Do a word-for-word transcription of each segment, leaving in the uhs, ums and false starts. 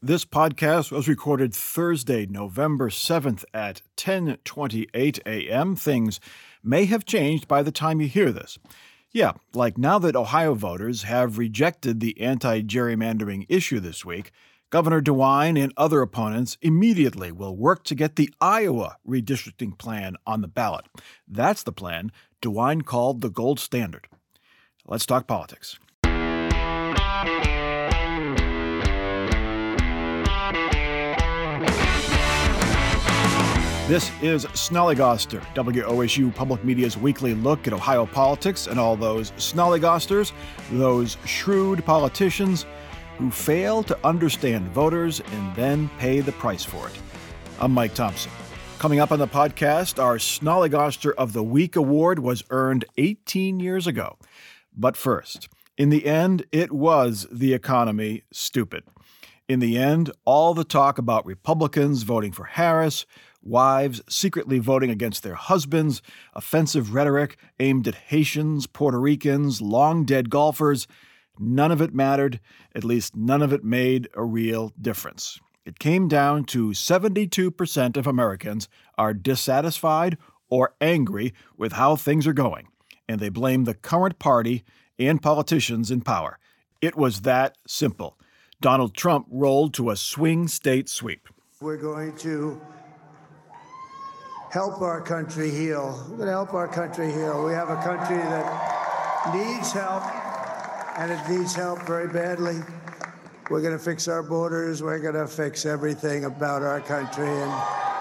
This podcast was recorded Thursday, November seventh at ten twenty-eight a.m. Things may have changed by the time you hear this. Yeah, like now that Ohio voters have rejected the anti-gerrymandering issue this week, Governor DeWine and other opponents immediately will work to get the Iowa redistricting plan on the ballot. That's the plan DeWine called the gold standard. Let's talk politics. This is Snollygoster, W O S U Public Media's weekly look at Ohio politics and all those snollygosters, those shrewd politicians who fail to understand voters and then pay the price for it. I'm Mike Thompson. Coming up on the podcast, our Snollygoster of the Week award was earned eighteen years ago. But first, in the end, it was the economy stupid. In the end, all the talk about Republicans voting for Harris, wives secretly voting against their husbands, offensive rhetoric aimed at Haitians, Puerto Ricans, long-dead golfers, none of it mattered, at least none of it made a real difference. It came down to seventy-two percent of Americans are dissatisfied or angry with how things are going, and they blame the current party and politicians in power. It was that simple. Donald Trump rolled to a swing state sweep. We're going to help our country heal. We're going to help our country heal. We have a country that needs help, and it needs help very badly. We're going to fix our borders. We're going to fix everything about our country. And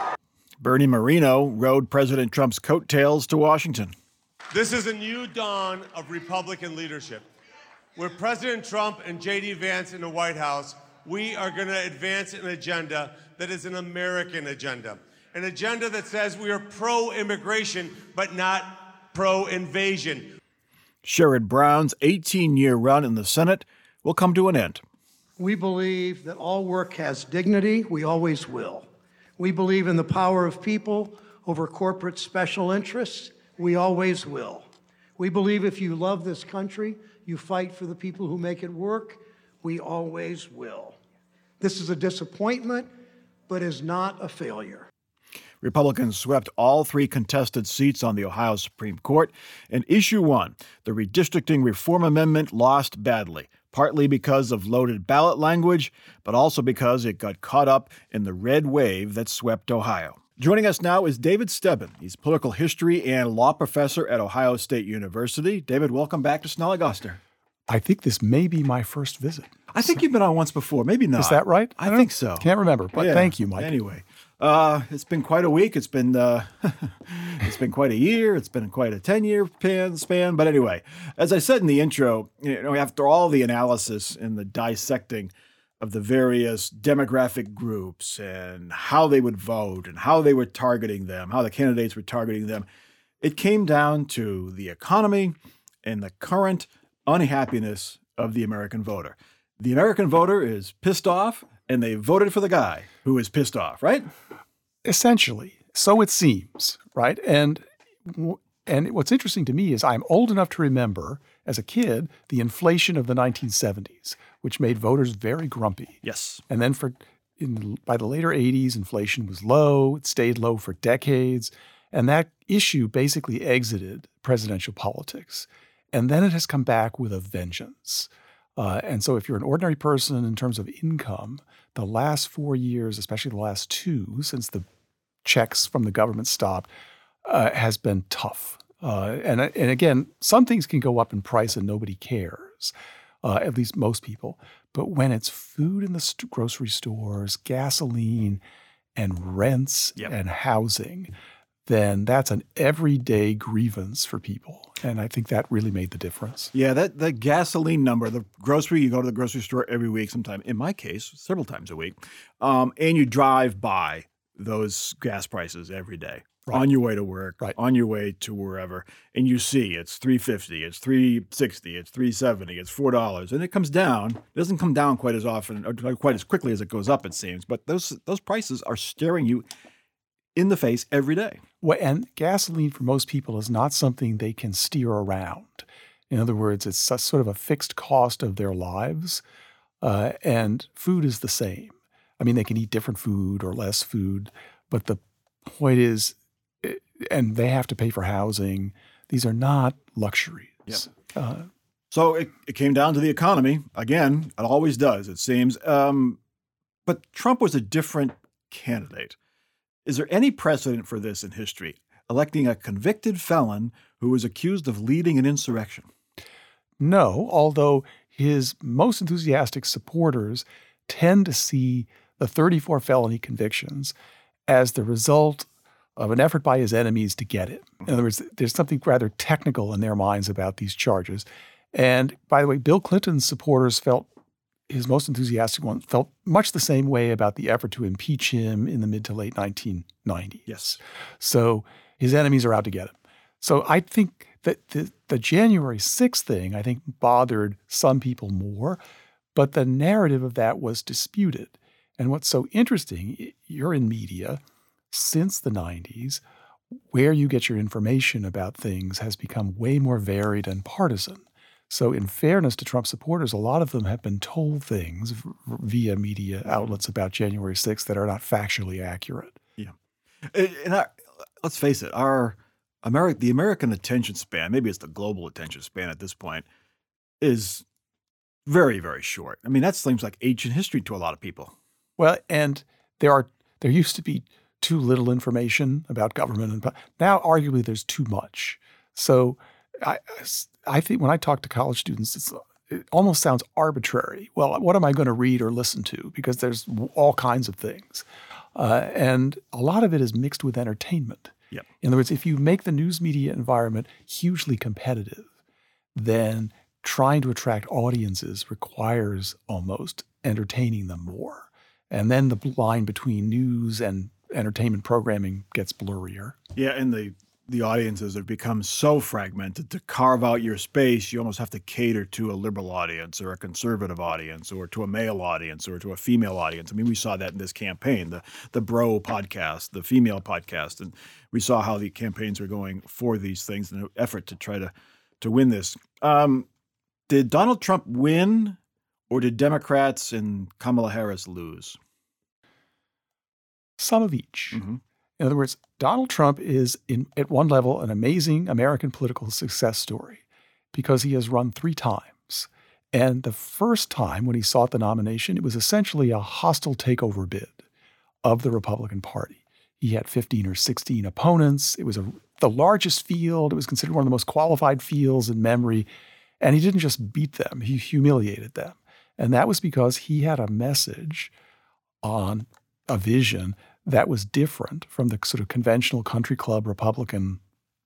Bernie Moreno rode President Trump's coattails to Washington. This is a new dawn of Republican leadership. With President Trump and J D Vance in the White House, we are going to advance an agenda that is an American agenda. An agenda that says we are pro-immigration, but not pro-invasion. Sherrod Brown's eighteen-year run in the Senate will come to an end. We believe that all work has dignity. We always will. We believe in the power of people over corporate special interests. We always will. We believe if you love this country, you fight for the people who make it work. We always will. This is a disappointment, but is not a failure. Republicans swept all three contested seats on the Ohio Supreme Court, and Issue one, the Redistricting Reform Amendment, lost badly, partly because of loaded ballot language, but also because it got caught up in the red wave that swept Ohio. Joining us now is David Stebbin. He's political history and law professor at Ohio State University. David, welcome back to Snollygoster. I think this may be my first visit. I think so. You've been on once before, maybe not. Is that right? I, I think so. Can't remember, but yeah. Thank you, Mike. Anyway, uh, it's been quite a week. It's been uh, it's been quite a year. It's been quite a ten-year span. But anyway, as I said in the intro, you know, after all the analysis and the dissecting of the various demographic groups and how they would vote and how they were targeting them, how the candidates were targeting them, it came down to the economy and the current unhappiness of the American voter. The American voter is pissed off, and they voted for the guy who is pissed off, right? Essentially. So it seems, right? And and what's interesting to me is I'm old enough to remember, as a kid, the inflation of the nineteen seventies, which made voters very grumpy. Yes. And then for in, by the later eighties, inflation was low. It stayed low for decades. And that issue basically exited presidential politics. And then it has come back with a vengeance. Uh, and so if you're an ordinary person in terms of income, the last four years, especially the last two, since the checks from the government stopped, uh, has been tough. Uh, and, and again, some things can go up in price and nobody cares, uh, at least most people. But when it's food in the st- grocery stores, gasoline, and rents yep. and housing, then that's an everyday grievance for people. And I think that really made the difference. Yeah, that, that gasoline number, the grocery, you go to the grocery store every week sometime, in my case, several times a week, um, and you drive by those gas prices every day. Right. On your way to work, right. on your way to wherever, and you see it's three fifty, it's three sixty, it's three seventy, it's four dollars, and it comes down. It doesn't come down quite as often, or quite as quickly as it goes up, it seems. But those those prices are staring you in the face every day. Well, and gasoline for most people is not something they can steer around. In other words, it's a, sort of a fixed cost of their lives, uh, and food is the same. I mean, they can eat different food or less food, but the point is, and they have to pay for housing. These are not luxuries. Yep. Uh, so it, it came down to the economy. Again, it always does, it seems. Um, but Trump was a different candidate. Is there any precedent for this in history? Electing a convicted felon who was accused of leading an insurrection? No, although his most enthusiastic supporters tend to see the thirty-four felony convictions as the result of an effort by his enemies to get it. In other words, there's something rather technical in their minds about these charges. And by the way, Bill Clinton's supporters felt, his most enthusiastic ones, felt much the same way about the effort to impeach him in the mid to late nineteen nineties. Yes. So his enemies are out to get him. So I think that the, the January sixth thing, I think, bothered some people more, but the narrative of that was disputed. And what's so interesting, you're in media since the nineties, where you get your information about things has become way more varied and partisan. So in fairness to Trump supporters, a lot of them have been told things via media outlets about January sixth that are not factually accurate. Yeah. And I, let's face it, our Ameri- the American attention span, maybe it's the global attention span at this point, is very, very short. I mean, that seems like ancient history to a lot of people. Well, and there are there used to be too little information about government, and now arguably there's too much. So I, I think when I talk to college students, it's, it almost sounds arbitrary. Well, what am I going to read or listen to? Because there's all kinds of things. Uh, and a lot of it is mixed with entertainment. Yep. In other words, if you make the news media environment hugely competitive, then trying to attract audiences requires almost entertaining them more. And then the line between news and entertainment programming gets blurrier. Yeah, and the the audiences have become so fragmented. To carve out your space, you almost have to cater to a liberal audience or a conservative audience or to a male audience or to a female audience. I mean, we saw that in this campaign, the the bro podcast, the female podcast, and we saw how the campaigns were going for these things in an effort to try to to win this. Um, did Donald Trump win, or did Democrats and Kamala Harris lose? Some of each. Mm-hmm. In other words, Donald Trump is, in, at one level, an amazing American political success story because he has run three times. And the first time when he sought the nomination, it was essentially a hostile takeover bid of the Republican Party. He had fifteen or sixteen opponents. It was a, the largest field. It was considered one of the most qualified fields in memory. And he didn't just beat them, he humiliated them. And that was because he had a message on a vision that was different from the sort of conventional country club Republican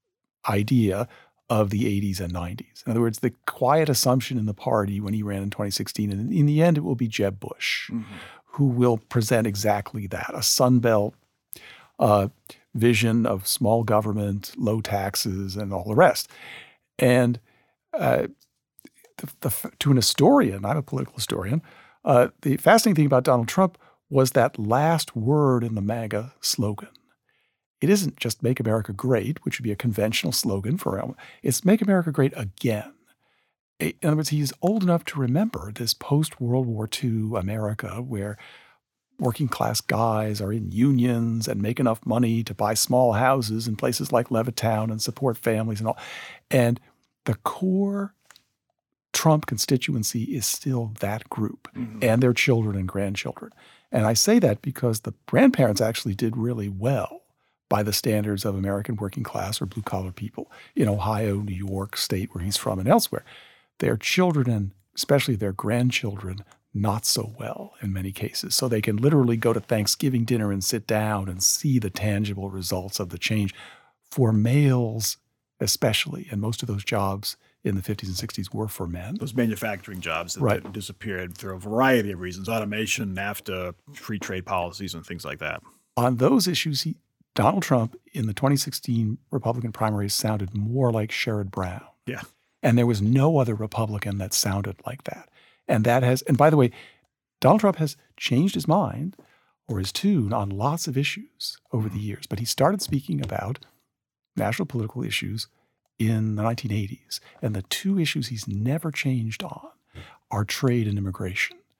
idea of the eighties and nineties. In other words, the quiet assumption in the party when he ran in twenty sixteen, and in the end it will be Jeb Bush, mm-hmm. who will present exactly that, a Sunbelt uh, vision of small government, low taxes, and all the rest. And uh, the, the, to an historian, I'm a political historian, uh, the fascinating thing about Donald Trump was that last word in the MAGA slogan. It isn't just Make America Great, which would be a conventional slogan for it's Make America Great Again. In other words, he's old enough to remember this post-World War Two America where working class guys are in unions and make enough money to buy small houses in places like Levittown and support families and all. And the core Trump constituency is still that group mm-hmm. and their children and grandchildren. And I say that because the grandparents actually did really well by the standards of American working class or blue-collar people in Ohio, New York, state where he's from, and elsewhere. Their children, and especially their grandchildren, not so well in many cases. So they can literally go to Thanksgiving dinner and sit down and see the tangible results of the change. For males especially, and most of those jobs in the fifties and sixties were for men. Those manufacturing jobs that, right. that disappeared through a variety of reasons, automation, NAFTA, free trade policies, and things like that. On those issues, he, Donald Trump in the twenty sixteen Republican primaries sounded more like Sherrod Brown. Yeah. And there was no other Republican that sounded like that. And that has, and by the way, Donald Trump has changed his mind or his tune on lots of issues over the years. But he started speaking about national political issues in the nineteen eighties. And the two issues he's never changed on are trade and immigration.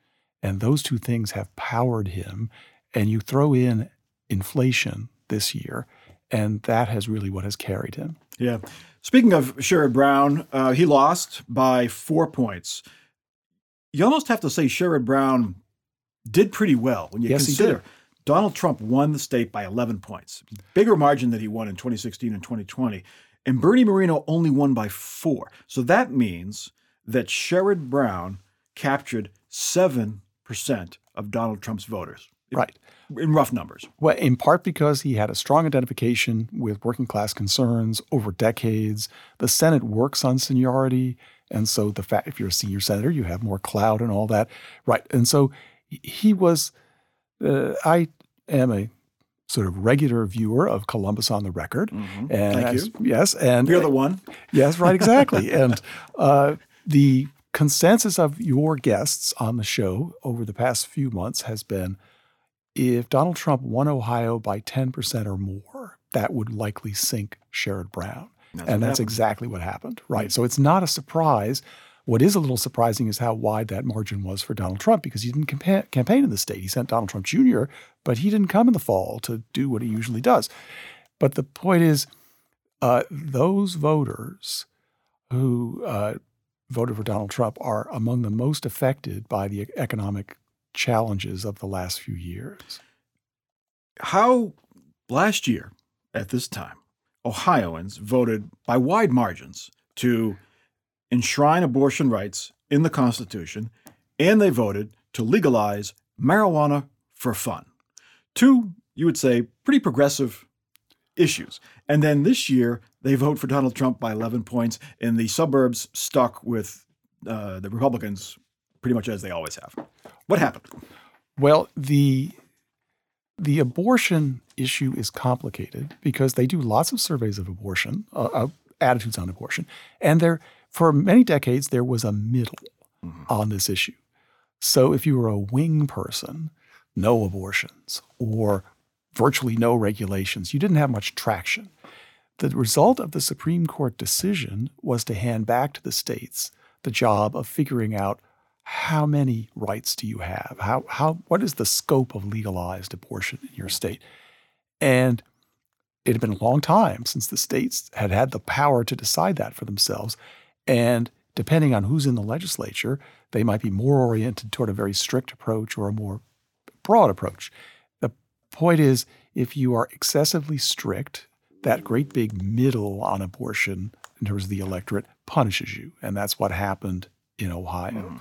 And those two things have powered him. And you throw in inflation this year, and that has really what has carried him. Yeah. Speaking of Sherrod Brown, uh, he lost by four points. You almost have to say Sherrod Brown did pretty well when you yes, consider he did. Donald Trump won the state by eleven points, bigger margin than he won in twenty sixteen and twenty twenty. And Bernie Moreno only won by four. So that means that Sherrod Brown captured seven percent of Donald Trump's voters. Right. In rough numbers. Well, in part because he had a strong identification with working class concerns over decades. The Senate works on seniority. And so the fact, if you're a senior senator, you have more clout and all that. Right. And so he was, uh, I am a sort of regular viewer of Columbus on the Record. Mm-hmm. And Thank as, you. Yes. And you're the one. Yes, right, exactly. and uh, the consensus of your guests on the show over the past few months has been, if Donald Trump won Ohio by ten percent or more, that would likely sink Sherrod Brown. That's and that's happened. exactly what happened. Right. So it's not a surprise. What is a little surprising is how wide that margin was for Donald Trump, because he didn't campa- campaign in the state. He sent Donald Trump Junior, but he didn't come in the fall to do what he usually does. But the point is, uh, those voters who uh, voted for Donald Trump are among the most affected by the economic challenges of the last few years. How last year at this time, Ohioans voted by wide margins to enshrine abortion rights in the Constitution, and they voted to legalize marijuana for fun. Two, you would say, pretty progressive issues. And then this year, they vote for Donald Trump by eleven points, and the suburbs stuck with uh, the Republicans pretty much as they always have. What happened? Well, the the abortion issue is complicated because they do lots of surveys of abortion, uh, uh, attitudes on abortion, and there for many decades there was a middle mm-hmm. on this issue. So if you were a wing person, no abortions or virtually no regulations, you didn't have much traction. The result of the Supreme Court decision was to hand back to the states the job of figuring out how many rights do you have? How how what is the scope of legalized abortion in your state? And it had been a long time since the states had had the power to decide that for themselves. And depending on who's in the legislature, they might be more oriented toward a very strict approach or a more broad approach. The point is, if you are excessively strict, that great big middle on abortion in terms of the electorate punishes you. And that's what happened in Ohio. Mm.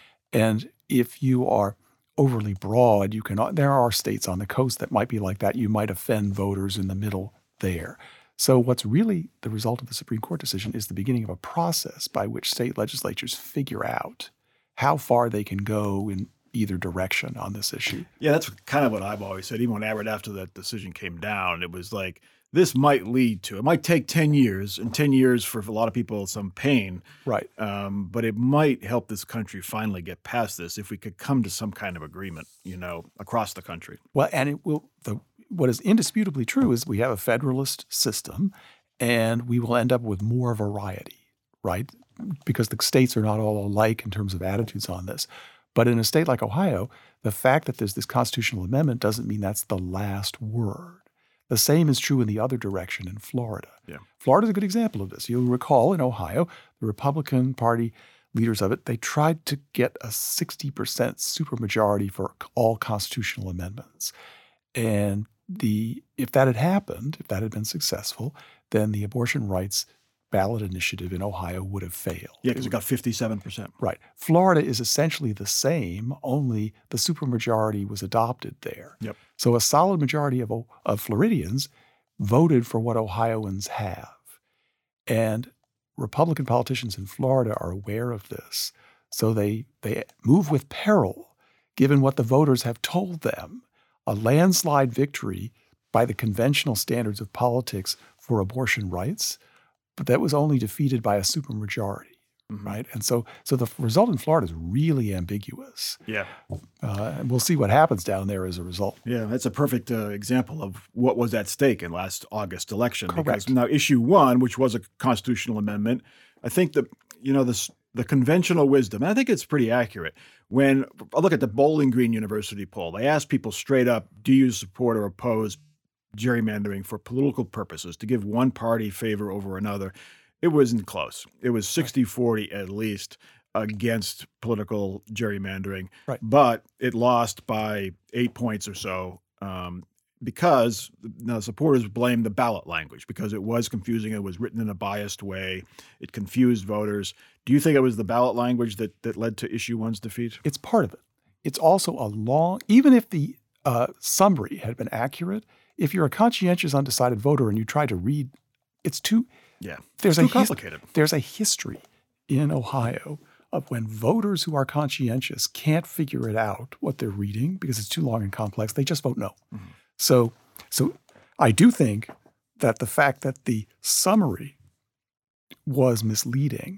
And if you are overly broad, you can. There are states on the coast that might be like that. You might offend voters in the middle there. So what's really the result of the Supreme Court decision is the beginning of a process by which state legislatures figure out how far they can go in either direction on this issue. Yeah, that's kind of what I've always said. Even when right after that decision came down, it was like, this might lead to, it might take ten years, and ten years for a lot of people, some pain. Right. Um, but it might help this country finally get past this if we could come to some kind of agreement, you know, across the country. Well, and it will, the, what is indisputably true is we have a federalist system, and we will end up with more variety, right? Because the states are not all alike in terms of attitudes on this. But in a state like Ohio, the fact that there's this constitutional amendment doesn't mean that's the last word. The same is true in the other direction in Florida. Yeah. Florida is a good example of this. You'll recall in Ohio, the Republican Party leaders of it, they tried to get a sixty percent supermajority for all constitutional amendments. And the if that had happened, if that had been successful, then the abortion rights ballot initiative in Ohio would have failed. Yeah, because it got fifty-seven percent. Right. Florida is essentially the same, only the supermajority was adopted there. Yep. So a solid majority of, of Floridians voted for what Ohioans have. And Republican politicians in Florida are aware of this. So they, they move with peril, given what the voters have told them. A landslide victory by the conventional standards of politics for abortion rights, but that was only defeated by a supermajority, mm-hmm. right? And so so the result in Florida is really ambiguous. Yeah. Uh, and we'll see what happens down there as a result. Yeah, that's a perfect uh, example of what was at stake in last August election. Correct. Because now issue one, which was a constitutional amendment, I think that, you know, this the conventional wisdom, and I think it's pretty accurate. When I look at the Bowling Green University poll, they asked people straight up, do you support or oppose gerrymandering for political purposes, to give one party favor over another? It wasn't close. It was sixty forty at least against political gerrymandering, right. But it lost by eight points or so um, because now supporters blamed the ballot language because it was confusing. It was written in a biased way. It confused voters. Do you think it was the ballot language that, that led to issue one's defeat? It's part of it. It's also a long, even if the uh, summary had been accurate, if you're a conscientious, undecided voter and you try to read, it's too, yeah, there's it's a too complicated. His, there's a history in Ohio of when voters who are conscientious can't figure it out what they're reading because it's too long and complex, they just vote no. Mm-hmm. So, so I do think that the fact that the summary was misleading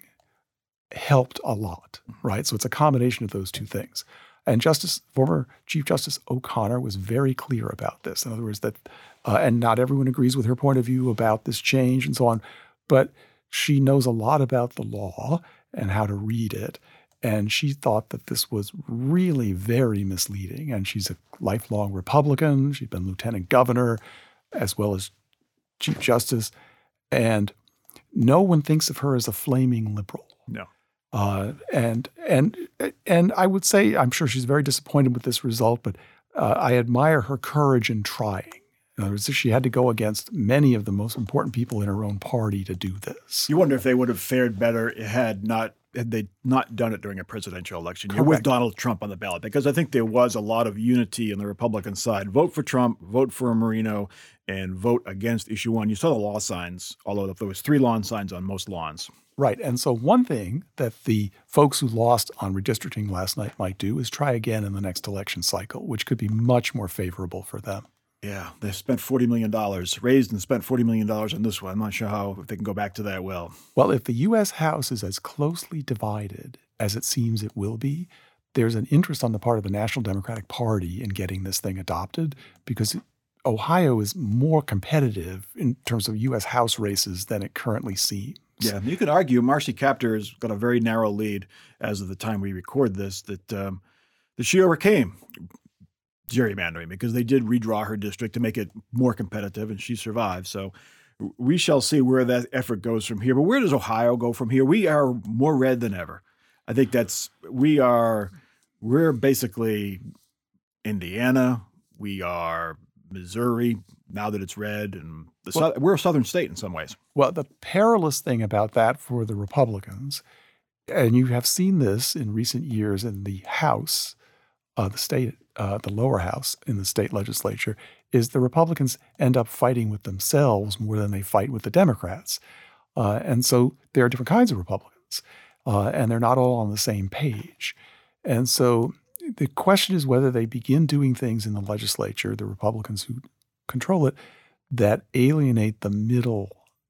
helped a lot, right? So it's a combination of those two things. And Justice, former Chief Justice O'Connor was very clear about this. In other words, that, uh, and not everyone agrees with her point of view about this change and so on, but she knows a lot about the law and how to read it. And she thought that this was really very misleading. And she's a lifelong Republican. She'd been lieutenant governor as well as Chief Justice. And no one thinks of her as a flaming liberal. No. Uh, and and and I would say, I'm sure she's very disappointed with this result, but uh, I admire her courage in trying. In other words, she had to go against many of the most important people in her own party to do this. You wonder if they would have fared better had not had they not done it during a presidential election year Correct. with Donald Trump on the ballot, because I think there was a lot of unity on the Republican side. Vote for Trump, vote for Marino, and vote against issue one. You saw the law signs, although there was three lawn signs on most lawns. Right. And so one thing that the folks who lost on redistricting last night might do is try again in the next election cycle, which could be much more favorable for them. Yeah, they spent forty million dollars, raised and spent forty million dollars on this one. I'm not sure how if they can go back to that well. Well, if the U S House is as closely divided as it seems it will be, there's an interest on the part of the National Democratic Party in getting this thing adopted because Ohio is more competitive in terms of U S House races than it currently seems. Yeah, you could argue Marcy Kaptur has got a very narrow lead as of the time we record this, that um, that she overcame gerrymandering because they did redraw her district to make it more competitive, and she survived. So we shall see where that effort goes from here. But where does Ohio go from here? We are more red than ever. I think that's we are we're basically Indiana. We are Missouri now that it's red, and the well, we're a southern state in some ways. Well, the perilous thing about that for the Republicans, and you have seen this in recent years in the House, uh, the state, uh, the lower house in the state legislature, is the Republicans end up fighting with themselves more than they fight with the Democrats. Uh, and so there are different kinds of Republicans, uh, and they're not all on the same page. And so the question is whether they begin doing things in the legislature, the Republicans who control it, that alienate the middle.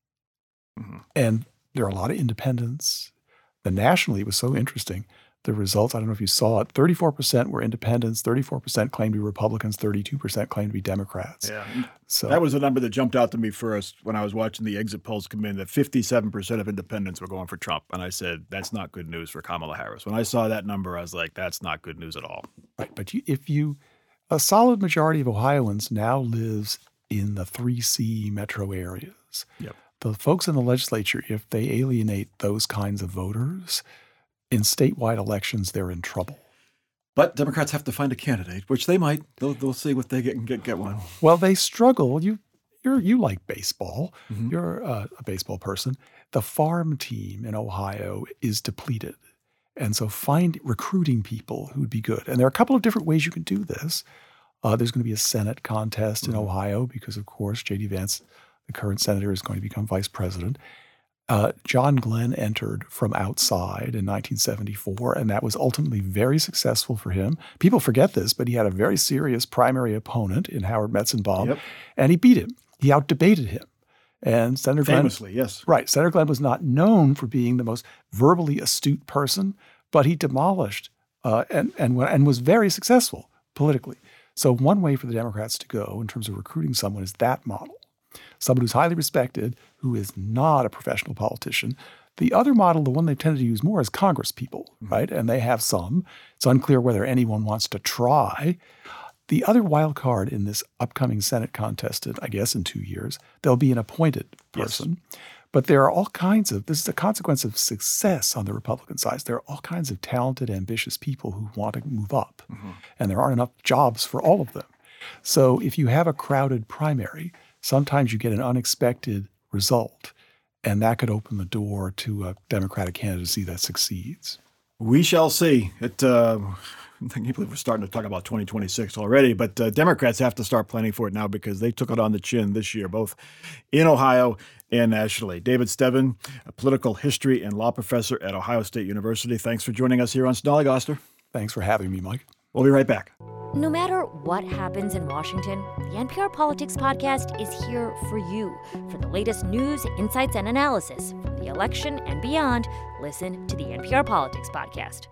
Mm-hmm. And there are a lot of independents. The nationally, it was so interesting. The results, I don't know if you saw it, thirty-four percent were independents, thirty-four percent claimed to be Republicans, thirty-two percent claimed to be Democrats. Yeah. So that was the number that jumped out to me first when I was watching the exit polls come in, that fifty-seven percent of independents were going for Trump. And I said, that's not good news for Kamala Harris. When I saw that number, I was like, that's not good news at all. Right. But you, if you, a solid majority of Ohioans now lives in the three C metro areas. Yep. The folks in the legislature, if they alienate those kinds of voters, in statewide elections, they're in trouble. But Democrats have to find a candidate, which they might. They'll, they'll see what they get and get, get one. Well, they struggle. You you're, you like baseball. Mm-hmm. You're uh, a baseball person. The farm team in Ohio is depleted. And so find recruiting people who'd be good. And there are a couple of different ways you can do this. Uh, there's going to be a Senate contest mm-hmm. in Ohio because, of course, J D Vance, the current senator, is going to become vice president. Uh, John Glenn entered from outside in nineteen seventy-four, and that was ultimately very successful for him. People forget this, but he had a very serious primary opponent in Howard Metzenbaum, yep. and he beat him. He out-debated him. And Senator Glenn— Famously, yes. Right. Senator Glenn was not known for being the most verbally astute person, but he demolished uh, and, and, and was very successful politically. So one way for the Democrats to go in terms of recruiting someone is that model. Someone who's highly respected, who is not a professional politician. The other model, the one they've tended to use more, is Congress people, right? And they have some. It's unclear whether anyone wants to try. The other wild card in this upcoming Senate contest, I guess in two years, there'll be an appointed person. Yes. But there are all kinds of, this is a consequence of success on the Republican side. There are all kinds of talented, ambitious people who want to move up. Mm-hmm. And there aren't enough jobs for all of them. So if you have a crowded primary, sometimes you get an unexpected result. And that could open the door to a Democratic candidacy that succeeds. We shall see. It, uh, I can't believe we're starting to talk about twenty twenty-six already, but uh, Democrats have to start planning for it now because they took it on the chin this year, both in Ohio and nationally. David Stebbin, a political history and law professor at Ohio State University. Thanks for joining us here on Snollygoster. Thanks for having me, Mike. We'll be right back. No matter what happens in Washington, the N P R Politics Podcast is here for you. For the latest news, insights, and analysis from the election and beyond, listen to the N P R Politics Podcast.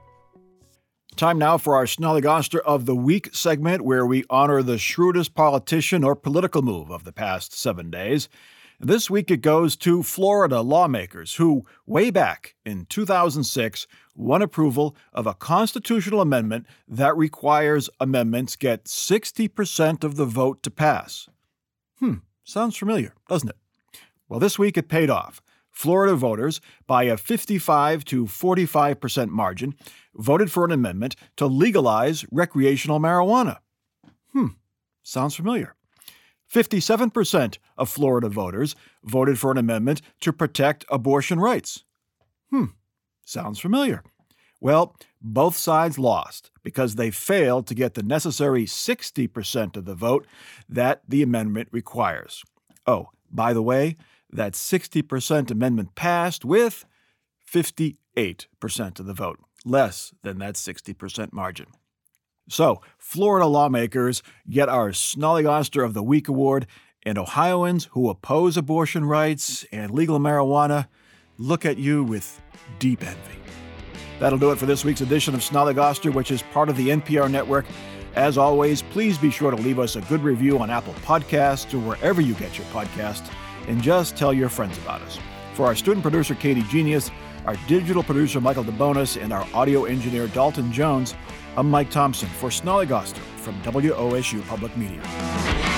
Time now for our Snollygoster of the Week segment, where we honor the shrewdest politician or political move of the past seven days. This week it goes to Florida lawmakers who, way back in two thousand six, won approval of a constitutional amendment that requires amendments get sixty percent of the vote to pass. Hmm, sounds familiar, doesn't it? Well, this week it paid off. Florida voters, by a fifty-five to forty-five percent margin, voted for an amendment to legalize recreational marijuana. Hmm, sounds familiar. fifty-seven percent of Florida voters voted for an amendment to protect abortion rights. Hmm, sounds familiar. Well, both sides lost because they failed to get the necessary sixty percent of the vote that the amendment requires. Oh, by the way, that sixty percent amendment passed with fifty-eight percent of the vote, less than that sixty percent margin. So, Florida lawmakers get our Snollygoster of the Week award, and Ohioans who oppose abortion rights and legal marijuana look at you with deep envy. That'll do it for this week's edition of Snollygoster, which is part of the N P R network. As always, please be sure to leave us a good review on Apple Podcasts or wherever you get your podcasts, and just tell your friends about us. For our student producer, Katie Genius, our digital producer, Michael DeBonis, and our audio engineer, Dalton Jones, I'm Mike Thompson for Snollygoster from W O S U Public Media.